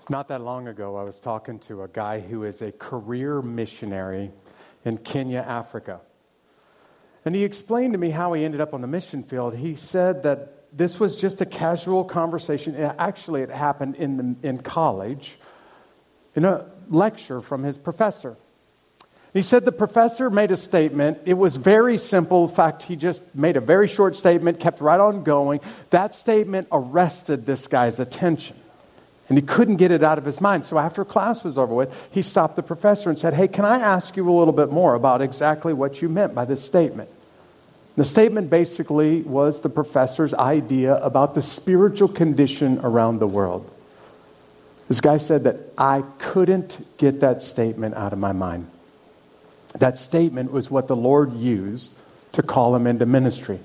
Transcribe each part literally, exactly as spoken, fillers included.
Not that long ago, I was talking to a guy who is a career missionary in Kenya, Africa. And he explained to me how he ended up on the mission field. He said that this was just a casual conversation. Actually, it happened in the, in college, in a lecture from his professor. He said the professor made a statement. It was very simple. In fact, he just made a very short statement, kept right on going. That statement arrested this guy's attention. And he couldn't get it out of his mind. So after class was over with, he stopped the professor and said, "Hey, can I ask you a little bit more about exactly what you meant by this statement?" The statement basically was the professor's idea about the spiritual condition around the world. This guy said that I couldn't get that statement out of my mind. That statement was what the Lord used to call him into ministry.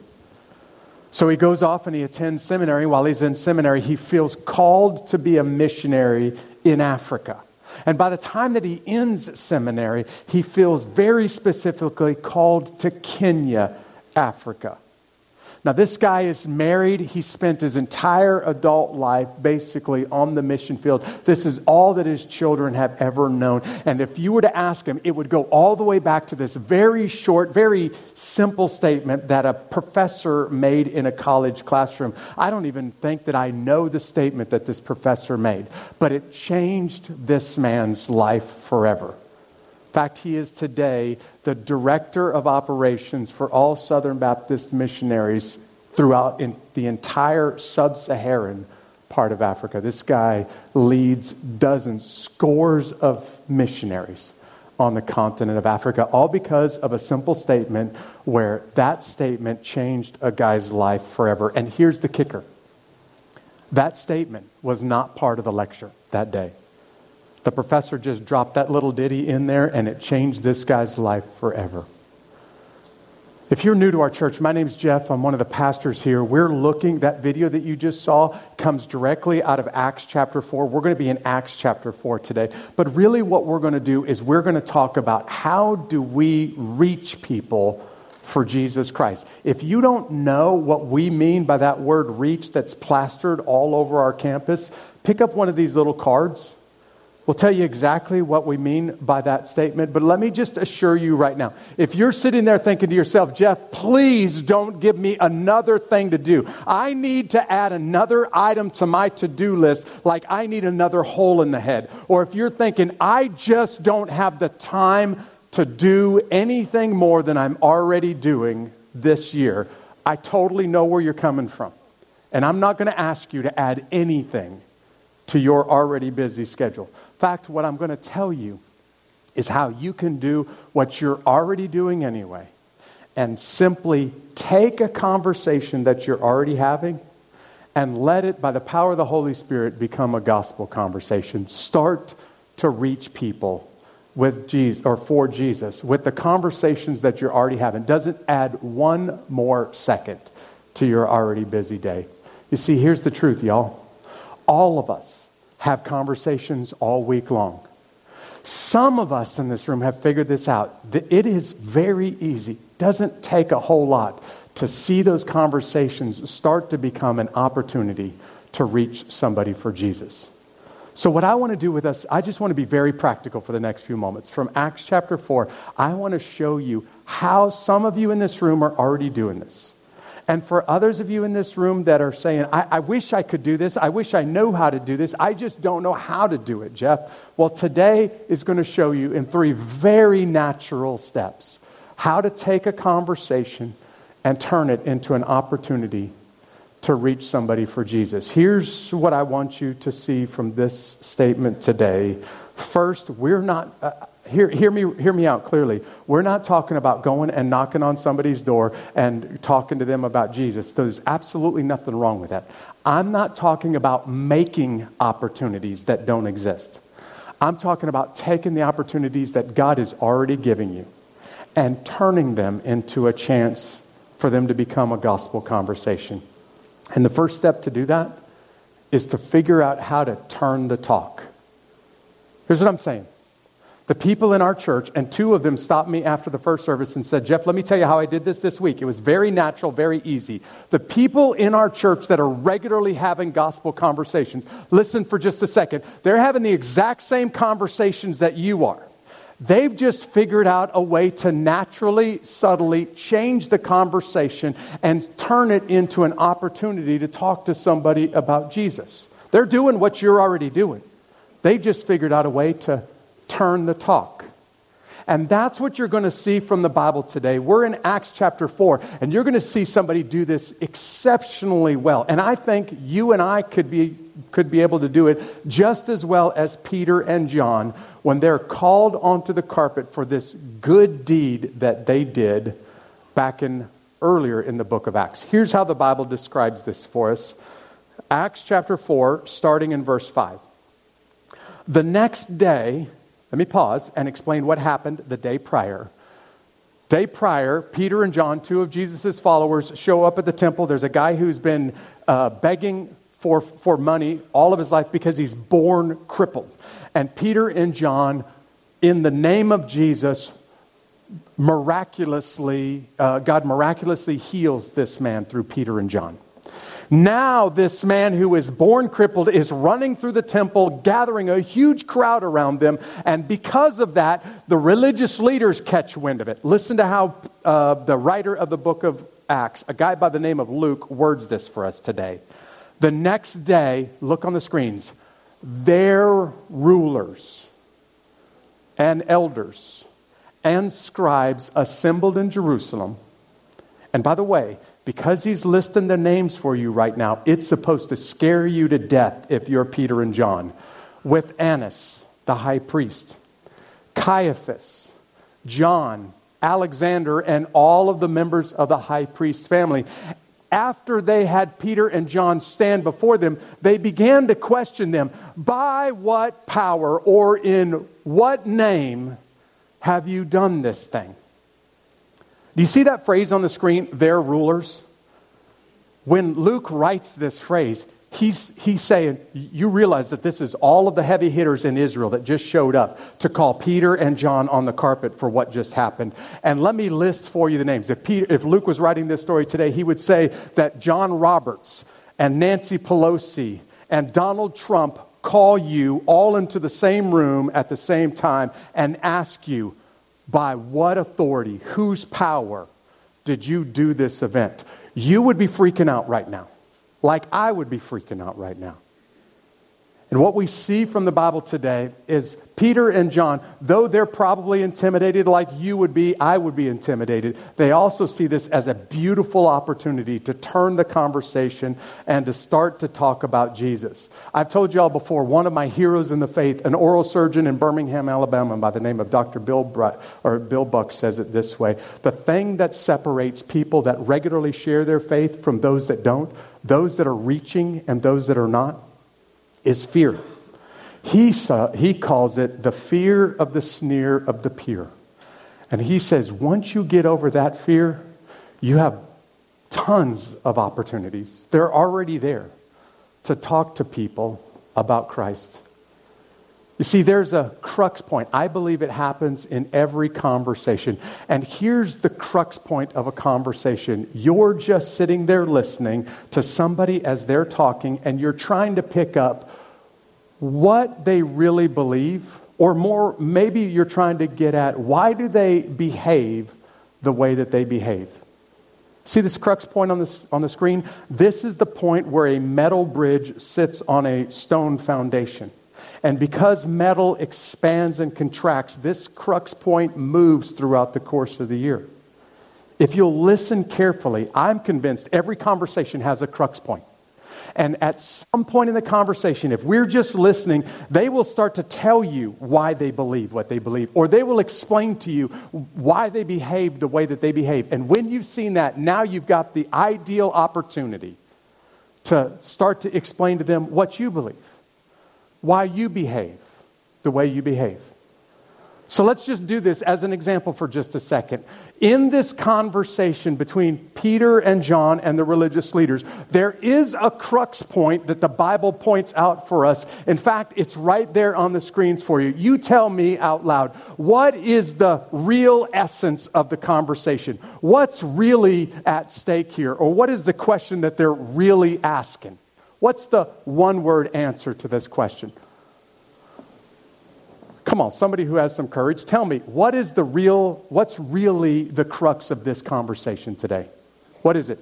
So he goes off and he attends seminary. While he's in seminary, he feels called to be a missionary in Africa. And by the time that he ends seminary, he feels very specifically called to Kenya, Africa. Now, this guy is married. He spent his entire adult life basically on the mission field. This is all that his children have ever known. And if you were to ask him, it would go all the way back to this very short, very simple statement that a professor made in a college classroom. I don't even think that I know the statement that this professor made, but it changed this man's life forever. In fact, he is today the director of operations for all Southern Baptist missionaries throughout in the entire sub-Saharan part of Africa. This guy leads dozens, scores of missionaries on the continent of Africa, all because of a simple statement where that statement changed a guy's life forever. And here's the kicker. That statement was not part of the lecture that day. The professor just dropped that little ditty in there, and it changed this guy's life forever. If you're new to our church, my name's Jeff. I'm one of the pastors here. We're looking, that video that you just saw comes directly out of Acts chapter four. We're going to be in Acts chapter four today. But really what we're going to do is we're going to talk about how do we reach people for Jesus Christ. If you don't know what we mean by that word reach that's plastered all over our campus, pick up one of these little cards. We'll tell you exactly what we mean by that statement, but let me just assure you right now, if you're sitting there thinking to yourself, "Jeff, please don't give me another thing to do. I need to add another item to my to-do list, like I need another hole in the head." Or if you're thinking, "I just don't have the time to do anything more than I'm already doing this year," I totally know where you're coming from. And I'm not going to ask you to add anything to your already busy schedule. In fact, what I'm going to tell you is how you can do what you're already doing anyway and simply take a conversation that you're already having and let it, by the power of the Holy Spirit, become a gospel conversation. Start to reach people with Jesus or for Jesus with the conversations that you're already having. Doesn't add one more second to your already busy day. You see, here's the truth, y'all. All of us have conversations all week long. Some of us in this room have figured this out. It is very easy. Doesn't take a whole lot to see those conversations start to become an opportunity to reach somebody for Jesus. So what I want to do with us, I just want to be very practical for the next few moments. From Acts chapter four, I want to show you how some of you in this room are already doing this. And for others of you in this room that are saying, I, I wish I could do this. I wish I know how to do this. I just don't know how to do it, Jeff. Well, today is going to show you in three very natural steps how to take a conversation and turn it into an opportunity to reach somebody for Jesus. Here's what I want you to see from this statement today. First, we're not... Uh, Hear, hear me hear me out clearly. We're not talking about going and knocking on somebody's door and talking to them about Jesus. There's absolutely nothing wrong with that. I'm not talking about making opportunities that don't exist. I'm talking about taking the opportunities that God is already giving you and turning them into a chance for them to become a gospel conversation. And the first step to do that is to figure out how to turn the talk. Here's what I'm saying. The people in our church, and two of them stopped me after the first service and said, Jeff, let me tell you how I did this this week. It was very natural, very easy. The people in our church that are regularly having gospel conversations, listen for just a second. They're having the exact same conversations that you are. They've just figured out a way to naturally, subtly change the conversation and turn it into an opportunity to talk to somebody about Jesus. They're doing what you're already doing. They just figured out a way to turn the talk. And that's what you're going to see from the Bible today. We're in Acts chapter four, and you're going to see somebody do this exceptionally well. And I think you and I could be could be able to do it just as well as Peter and John when they're called onto the carpet for this good deed that they did back in earlier in the book of Acts. Here's how the Bible describes this for us. Acts chapter four, starting in verse five. The next day, let me pause and explain what happened the day prior. Day prior, Peter and John, two of Jesus' followers, show up at the temple. There's a guy who's been uh, begging for, for money all of his life because he's born crippled. And Peter and John, in the name of Jesus, miraculously, uh, God miraculously heals this man through Peter and John. Now this man who is born crippled is running through the temple, gathering a huge crowd around them. And because of that, the religious leaders catch wind of it. Listen to how uh, the writer of the book of Acts, a guy by the name of Luke, words this for us today. The next day, look on the screens, their rulers and elders and scribes assembled in Jerusalem. And by the way, because he's listing the names for you right now, it's supposed to scare you to death if you're Peter and John. With Annas, the high priest, Caiaphas, John, Alexander, and all of the members of the high priest family. After they had Peter and John stand before them, they began to question them. By what power or in what name have you done this thing? Do you see that phrase on the screen, their rulers? When Luke writes this phrase, he's, he's saying, you realize that this is all of the heavy hitters in Israel that just showed up to call Peter and John on the carpet for what just happened. And let me list for you the names. If, Peter, if Luke was writing this story today, he would say that John Roberts and Nancy Pelosi and Donald Trump call you all into the same room at the same time and ask you, by what authority, whose power did you do this event? You would be freaking out right now, like I would be freaking out right now. And what we see from the Bible today is Peter and John, though they're probably intimidated like you would be, I would be intimidated, they also see this as a beautiful opportunity to turn the conversation and to start to talk about Jesus. I've told you all before, one of my heroes in the faith, an oral surgeon in Birmingham, Alabama, by the name of Doctor Bill Br- or Bill Buck, says it this way: the thing that separates people that regularly share their faith from those that don't, those that are reaching and those that are not, is fear. He saw, he calls it the fear of the sneer of the peer. And he says, once you get over that fear, you have tons of opportunities. They're already there to talk to people about Christ. You see, there's a crux point. I believe it happens in every conversation. And here's the crux point of a conversation. You're just sitting there listening to somebody as they're talking, and you're trying to pick up what they really believe, or more, maybe you're trying to get at why do they behave the way that they behave. See this crux point on this on the screen? This is the point where a metal bridge sits on a stone foundation. And because metal expands and contracts, this crux point moves throughout the course of the year. If you'll listen carefully, I'm convinced every conversation has a crux point. And at some point in the conversation, if we're just listening, they will start to tell you why they believe what they believe. Or they will explain to you why they behave the way that they behave. And when you've seen that, now you've got the ideal opportunity to start to explain to them what you believe. Why you behave the way you behave. So let's just do this as an example for just a second. In this conversation between Peter and John and the religious leaders, there is a crux point that the Bible points out for us. In fact, it's right there on the screens for you. You tell me out loud, what is the real essence of the conversation? What's really at stake here? Or what is the question that they're really asking? What's the one-word answer to this question? Come on, somebody who has some courage, tell me, what is the real, what's really the crux of this conversation today? What is it?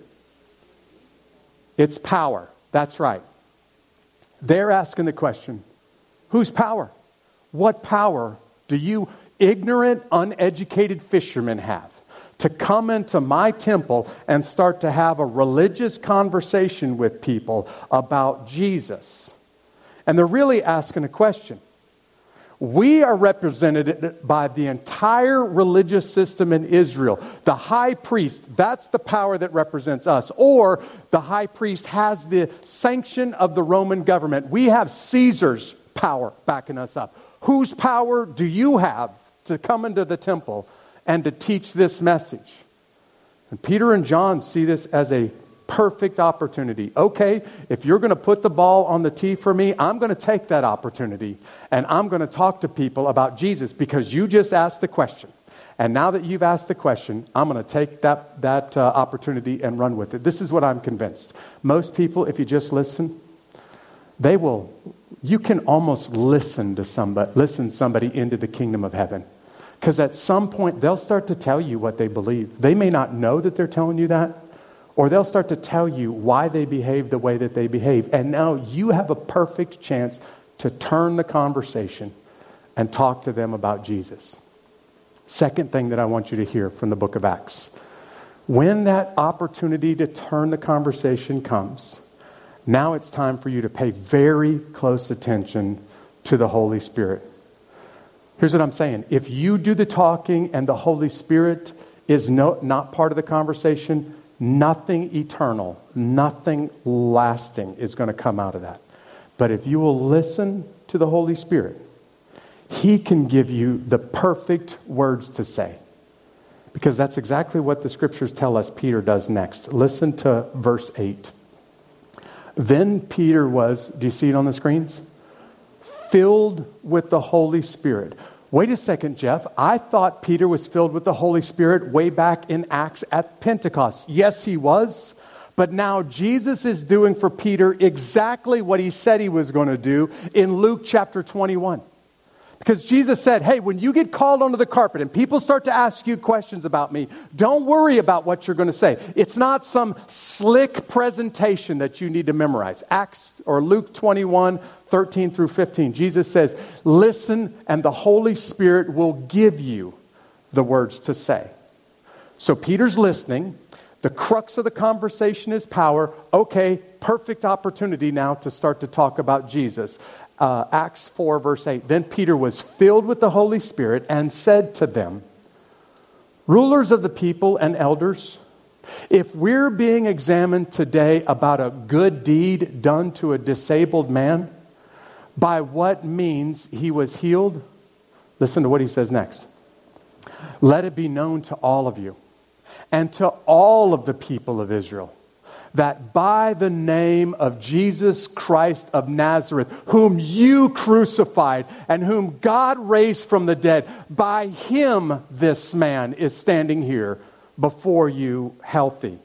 It's power. That's right. They're asking the question, whose power? What power do you ignorant, uneducated fishermen have to come into my temple and start to have a religious conversation with people about Jesus? And they're really asking a question. We are represented by the entire religious system in Israel. The high priest, that's the power that represents us. Or the high priest has the sanction of the Roman government. We have Caesar's power backing us up. Whose power do you have to come into the temple and to teach this message? And Peter and John see this as a perfect opportunity. Okay, if you're going to put the ball on the tee for me, I'm going to take that opportunity and I'm going to talk to people about Jesus because you just asked the question. And now that you've asked the question, I'm going to take that, that uh, opportunity and run with it. This is what I'm convinced. Most people, if you just listen, they will, you can almost listen to somebody, listen somebody into the kingdom of heaven. Because at some point, they'll start to tell you what they believe. They may not know that they're telling you that, or they'll start to tell you why they behave the way that they behave. And now you have a perfect chance to turn the conversation and talk to them about Jesus. Second thing that I want you to hear from the book of Acts. When that opportunity to turn the conversation comes, now it's time for you to pay very close attention to the Holy Spirit. Here's what I'm saying. If you do the talking and the Holy Spirit is no, not part of the conversation, nothing eternal, nothing lasting is going to come out of that. But if you will listen to the Holy Spirit, He can give you the perfect words to say. Because that's exactly what the scriptures tell us Peter does next. Listen to verse eight. Then Peter was, do you see it on the screens? Filled with the Holy Spirit. Wait a second, Jeff. I thought Peter was filled with the Holy Spirit way back in Acts at Pentecost. Yes, he was. But now Jesus is doing for Peter exactly what he said he was going to do in Luke chapter twenty-one. Because Jesus said, hey, when you get called onto the carpet and people start to ask you questions about me, don't worry about what you're going to say. It's not some slick presentation that you need to memorize. Acts or Luke twenty-one, thirteen through fifteen. Jesus says, listen and the Holy Spirit will give you the words to say. So Peter's listening. The crux of the conversation is power. Okay, perfect opportunity now to start to talk about Jesus. Uh, Acts four, verse eight. Then Peter was filled with the Holy Spirit and said to them, rulers of the people and elders, if we're being examined today about a good deed done to a disabled man, by what means he was healed, listen to what he says next. Let it be known to all of you and to all of the people of Israel that by the name of Jesus Christ of Nazareth, whom you crucified and whom God raised from the dead, by him this man is standing here before you healthy.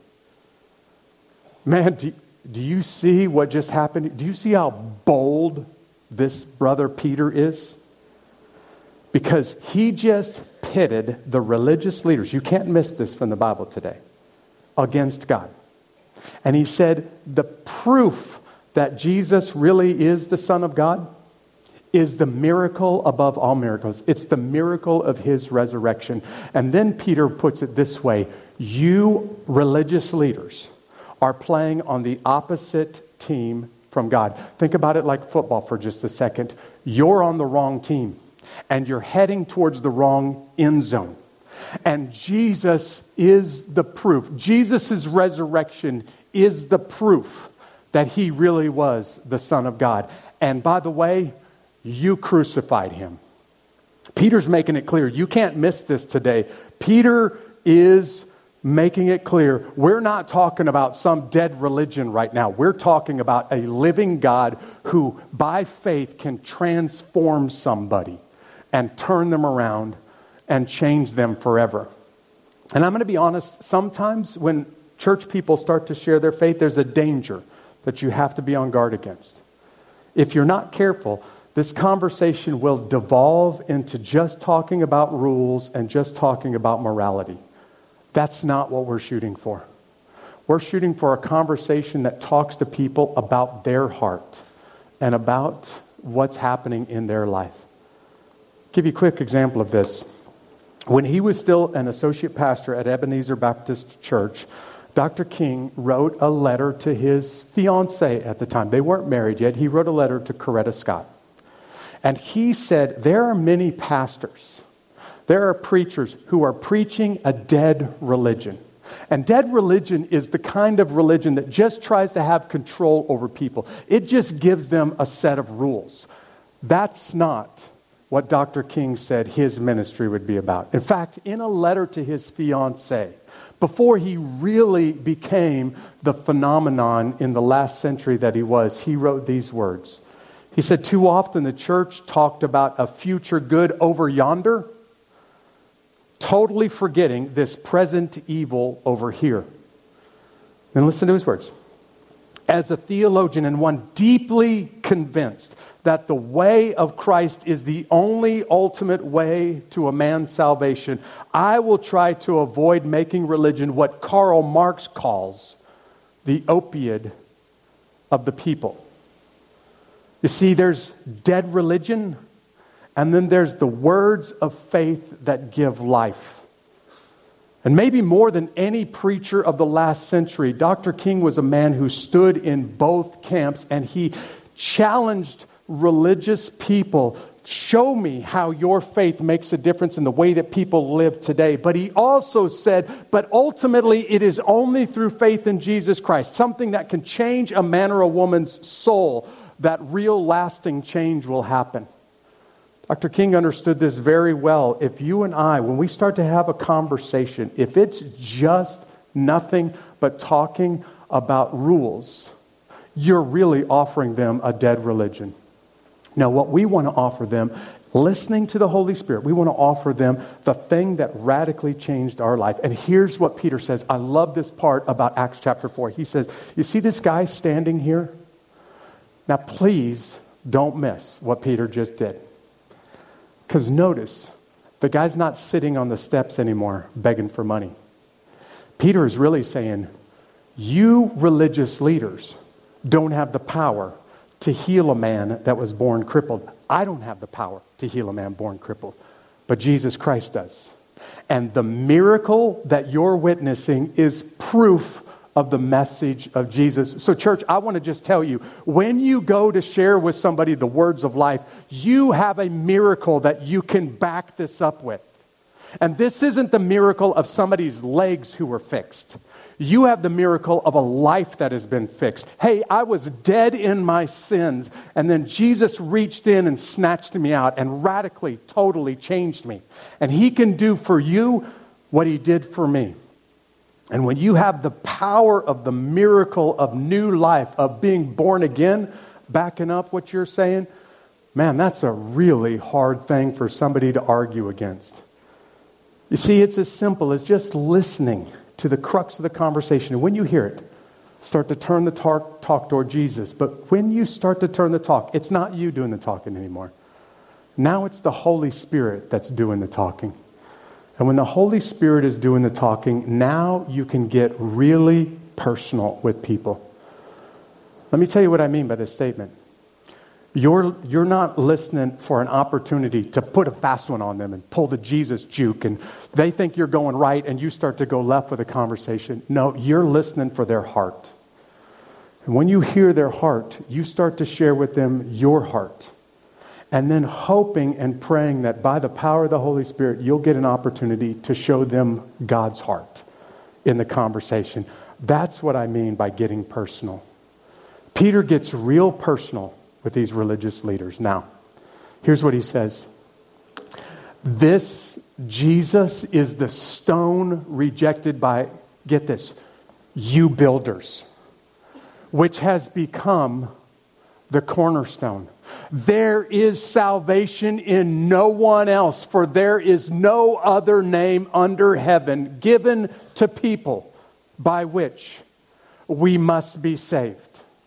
Man, do, do you see what just happened? Do you see how bold this brother Peter is? Because he just pitted the religious leaders, you can't miss this from the Bible today, against God. And he said, the proof that Jesus really is the Son of God is the miracle above all miracles. It's the miracle of his resurrection. And then Peter puts it this way, you religious leaders are playing on the opposite team from God. Think about it like football for just a second. You're on the wrong team and you're heading towards the wrong end zone. And Jesus is the proof. Jesus' resurrection is the proof that he really was the Son of God. And by the way, you crucified him. Peter's making it clear. You can't miss this today. Peter is making it clear. We're not talking about some dead religion right now. We're talking about a living God who, by faith, can transform somebody and turn them around and change them forever. And I'm going to be honest, sometimes when church people start to share their faith, there's a danger that you have to be on guard against. If you're not careful, this conversation will devolve into just talking about rules and just talking about morality. That's not what we're shooting for. We're shooting for a conversation that talks to people about their heart and about what's happening in their life. I'll give you a quick example of this. When he was still an associate pastor at Ebenezer Baptist Church, Doctor King wrote a letter to his fiancée at the time. They weren't married yet. He wrote a letter to Coretta Scott. And he said, there are many pastors, there are preachers who are preaching a dead religion. And dead religion is the kind of religion that just tries to have control over people. It just gives them a set of rules. That's not what Doctor King said his ministry would be about. In fact, in a letter to his fiancée, before he really became the phenomenon in the last century that he was, he wrote these words. He said, too often the church talked about a future good over yonder, totally forgetting this present evil over here. And listen to his words. As a theologian and one deeply convinced that the way of Christ is the only ultimate way to a man's salvation, I will try to avoid making religion what Karl Marx calls the opiate of the people. You see, there's dead religion, and then there's the words of faith that give life. And maybe more than any preacher of the last century, Doctor King was a man who stood in both camps, and he challenged religious people. Show me how your faith makes a difference in the way that people live today. But he also said, but ultimately it is only through faith in Jesus Christ, something that can change a man or a woman's soul, that real lasting change will happen. Doctor King understood this very well. If you and I, when we start to have a conversation, if it's just nothing but talking about rules, you're really offering them a dead religion. Now, what we want to offer them, listening to the Holy Spirit, we want to offer them the thing that radically changed our life. And here's what Peter says. I love this part about Acts chapter four. He says, you see this guy standing here? Now, please don't miss what Peter just did. Because notice, the guy's not sitting on the steps anymore begging for money. Peter is really saying, you religious leaders don't have the power to heal a man that was born crippled. I don't have the power to heal a man born crippled, but Jesus Christ does. And the miracle that you're witnessing is proof of the message of Jesus. So church, I want to just tell you, when you go to share with somebody the words of life, you have a miracle that you can back this up with. And this isn't the miracle of somebody's legs who were fixed. You have the miracle of a life that has been fixed. Hey, I was dead in my sins, and then Jesus reached in and snatched me out and radically, totally changed me. And he can do for you what he did for me. And when you have the power of the miracle of new life, of being born again, backing up what you're saying, man, that's a really hard thing for somebody to argue against. You see, it's as simple as just listening to the crux of the conversation. And when you hear it, start to turn the talk, talk toward Jesus. But when you start to turn the talk, it's not you doing the talking anymore. Now it's the Holy Spirit that's doing the talking. And when the Holy Spirit is doing the talking, now you can get really personal with people. Let me tell you what I mean by this statement. You're, you're not listening for an opportunity to put a fast one on them and pull the Jesus juke, and they think you're going right and you start to go left with a conversation. No, you're listening for their heart. And when you hear their heart, you start to share with them your heart. And then hoping and praying that by the power of the Holy Spirit, you'll get an opportunity to show them God's heart in the conversation. That's what I mean by getting personal. Peter gets real personal with these religious leaders. Now, here's what he says. This Jesus is the stone rejected by, get this, you builders, which has become the cornerstone. There is salvation in no one else, for there is no other name under heaven given to people by which we must be saved.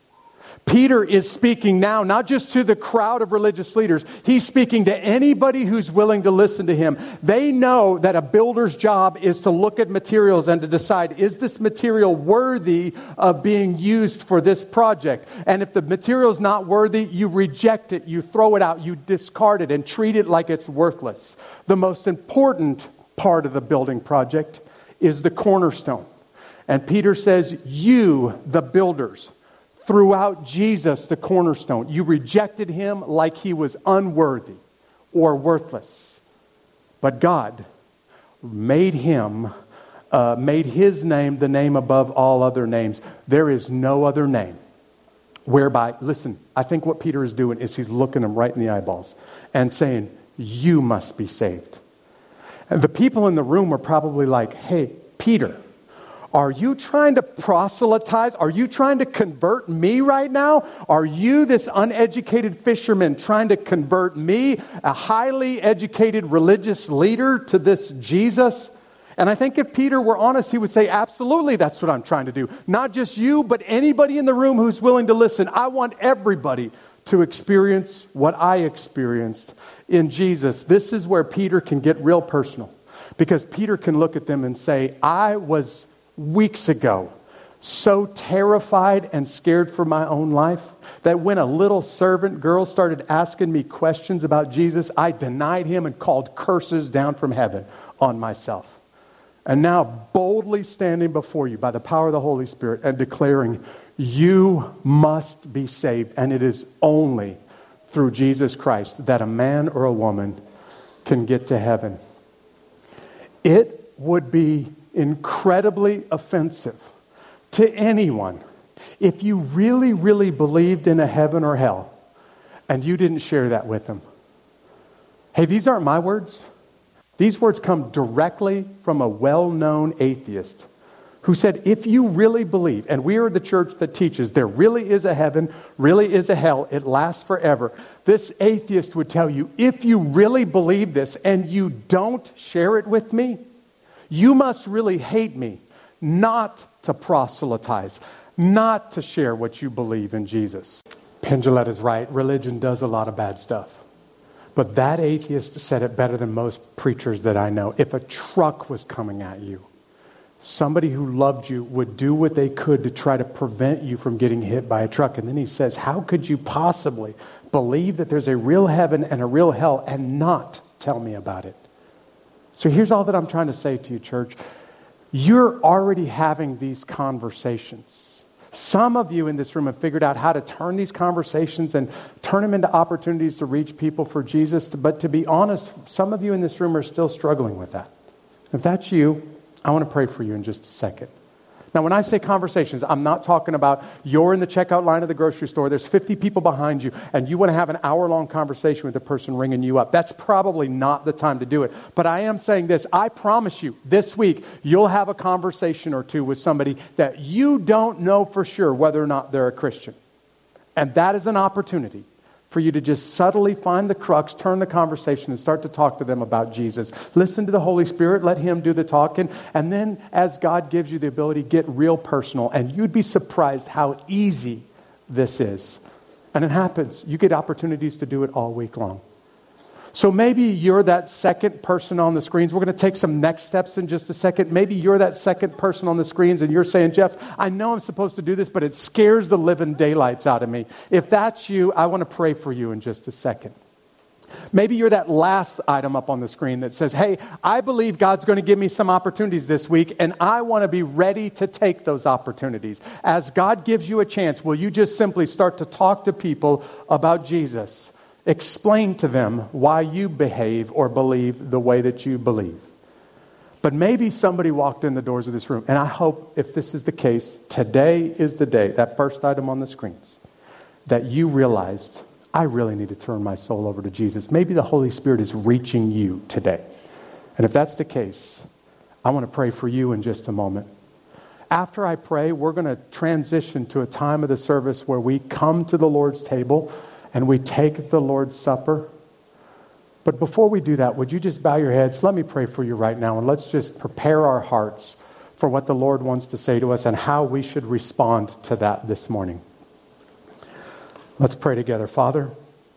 Peter is speaking now, not just to the crowd of religious leaders. He's speaking to anybody who's willing to listen to him. They know that a builder's job is to look at materials and to decide, is this material worthy of being used for this project? And if the material's not worthy, you reject it, you throw it out, you discard it, and treat it like it's worthless. The most important part of the building project is the cornerstone. And Peter says, you, the builders, throughout Jesus, the cornerstone, you rejected him like he was unworthy or worthless. But God made him, uh, made his name the name above all other names. There is no other name whereby, listen, I think what Peter is doing is he's looking him right in the eyeballs and saying, you must be saved. And the people in the room are probably like, hey, Peter, are you trying to proselytize? Are you trying to convert me right now? Are you, this uneducated fisherman, trying to convert me, a highly educated religious leader, to this Jesus? And I think if Peter were honest, he would say, absolutely, that's what I'm trying to do. Not just you, but anybody in the room who's willing to listen. I want everybody to experience what I experienced in Jesus. This is where Peter can get real personal, because Peter can look at them and say, I was weeks ago so terrified and scared for my own life that when a little servant girl started asking me questions about Jesus, I denied him and called curses down from heaven on myself. And now boldly standing before you by the power of the Holy Spirit and declaring, you must be saved. And it is only through Jesus Christ that a man or a woman can get to heaven. It would be incredibly offensive to anyone if you really, really believed in a heaven or hell and you didn't share that with them. Hey, these aren't my words. These words come directly from a well-known atheist who said, if you really believe, and we are the church that teaches there really is a heaven, really is a hell, it lasts forever. This atheist would tell you, if you really believe this and you don't share it with me, you must really hate me, not to proselytize, not to share what you believe in Jesus. Pendulette is right. Religion does a lot of bad stuff. But that atheist said it better than most preachers that I know. If a truck was coming at you, somebody who loved you would do what they could to try to prevent you from getting hit by a truck. And then he says, how could you possibly believe that there's a real heaven and a real hell and not tell me about it? So here's all that I'm trying to say to you, church. You're already having these conversations. Some of you in this room have figured out how to turn these conversations and turn them into opportunities to reach people for Jesus. But to be honest, some of you in this room are still struggling with that. If that's you, I want to pray for you in just a second. Now, when I say conversations, I'm not talking about you're in the checkout line of the grocery store, there's fifty people behind you, and you want to have an hour-long conversation with the person ringing you up. That's probably not the time to do it. But I am saying this, I promise you, this week, you'll have a conversation or two with somebody that you don't know for sure whether or not they're a Christian. And that is an opportunity for you to just subtly find the crux, turn the conversation, and start to talk to them about Jesus. Listen to the Holy Spirit, let him do the talking, and then as God gives you the ability, get real personal, and you'd be surprised how easy this is. And it happens. You get opportunities to do it all week long. So maybe you're that second person on the screens. We're going to take some next steps in just a second. Maybe you're that second person on the screens and you're saying, Jeff, I know I'm supposed to do this, but it scares the living daylights out of me. If that's you, I want to pray for you in just a second. Maybe you're that last item up on the screen that says, hey, I believe God's going to give me some opportunities this week, and I want to be ready to take those opportunities. As God gives you a chance, will you just simply start to talk to people about Jesus? Explain to them why you behave or believe the way that you believe. But maybe somebody walked in the doors of this room, and I hope if this is the case, today is the day, that first item on the screens, that you realized, I really need to turn my soul over to Jesus. Maybe the Holy Spirit is reaching you today. And if that's the case, I want to pray for you in just a moment. After I pray, we're going to transition to a time of the service where we come to the Lord's table and we take the Lord's Supper. But before we do that, would you just bow your heads? Let me pray for you right now, and let's just prepare our hearts for what the Lord wants to say to us and how we should respond to that this morning. Let's pray together. Father,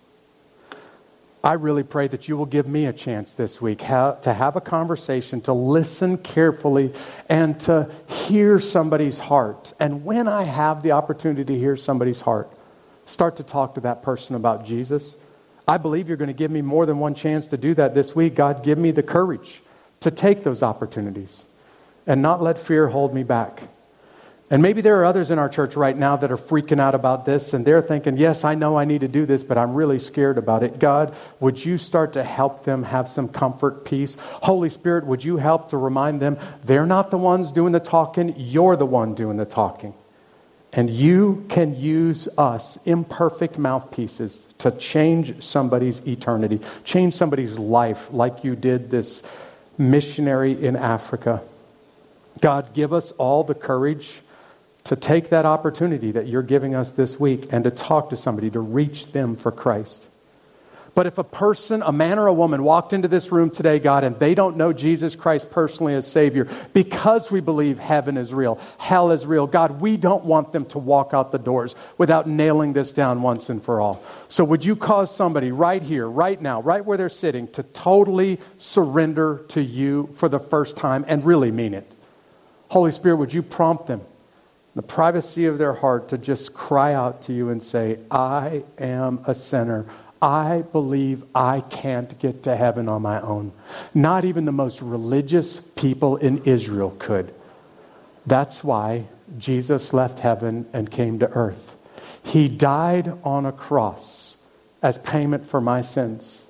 I really pray that you will give me a chance this week ha- to have a conversation, to listen carefully, and to hear somebody's heart. And when I have the opportunity to hear somebody's heart, start to talk to that person about Jesus. I believe you're going to give me more than one chance to do that this week. God, give me the courage to take those opportunities and not let fear hold me back. And maybe there are others in our church right now that are freaking out about this, and they're thinking, yes, I know I need to do this, but I'm really scared about it. God, would you start to help them have some comfort, peace? Holy Spirit, would you help to remind them they're not the ones doing the talking, you're the one doing the talking. And you can use us, imperfect mouthpieces, to change somebody's eternity, change somebody's life like you did this missionary in Africa. God, give us all the courage to take that opportunity that you're giving us this week and to talk to somebody, to reach them for Christ. But if a person, a man or a woman, walked into this room today, God, and they don't know Jesus Christ personally as Savior, because we believe heaven is real, hell is real, God, we don't want them to walk out the doors without nailing this down once and for all. So would you cause somebody right here, right now, right where they're sitting, to totally surrender to you for the first time and really mean it? Holy Spirit, would you prompt them, in the privacy of their heart, to just cry out to you and say, I am a sinner. I believe I can't get to heaven on my own. Not even the most religious people in Israel could. That's why Jesus left heaven and came to earth. He died on a cross as payment for my sins.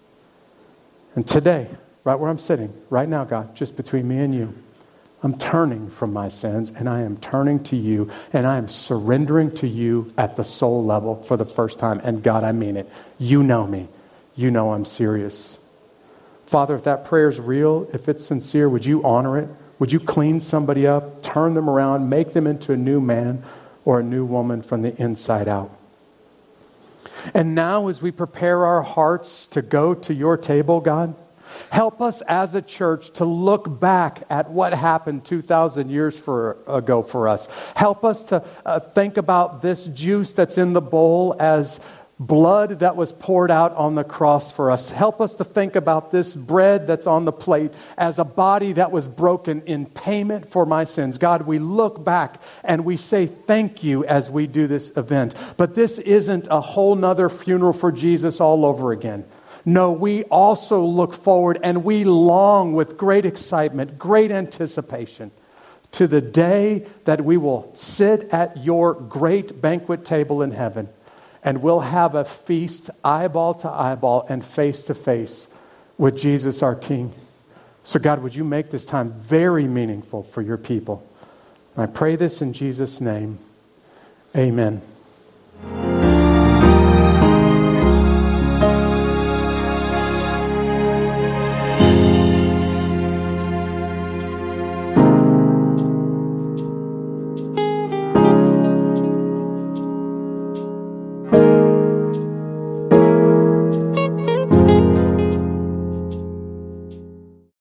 And today, right where I'm sitting, right now, God, just between me and you, I'm turning from my sins, and I am turning to you, and I am surrendering to you at the soul level for the first time. And God, I mean it. You know me. You know I'm serious. Father, if that prayer is real, if it's sincere, would you honor it? Would you clean somebody up, turn them around, make them into a new man or a new woman from the inside out? And now, as we prepare our hearts to go to your table, God, help us as a church to look back at what happened two thousand years for, ago for us. Help us to uh, think about this juice that's in the bowl as blood that was poured out on the cross for us. Help us to think about this bread that's on the plate as a body that was broken in payment for my sins. God, we look back and we say thank you as we do this event. But this isn't a whole nother funeral for Jesus all over again. No, we also look forward and we long with great excitement, great anticipation to the day that we will sit at your great banquet table in heaven, and we'll have a feast eyeball to eyeball and face to face with Jesus our King. So God, would you make this time very meaningful for your people? I pray this in Jesus' name. Amen.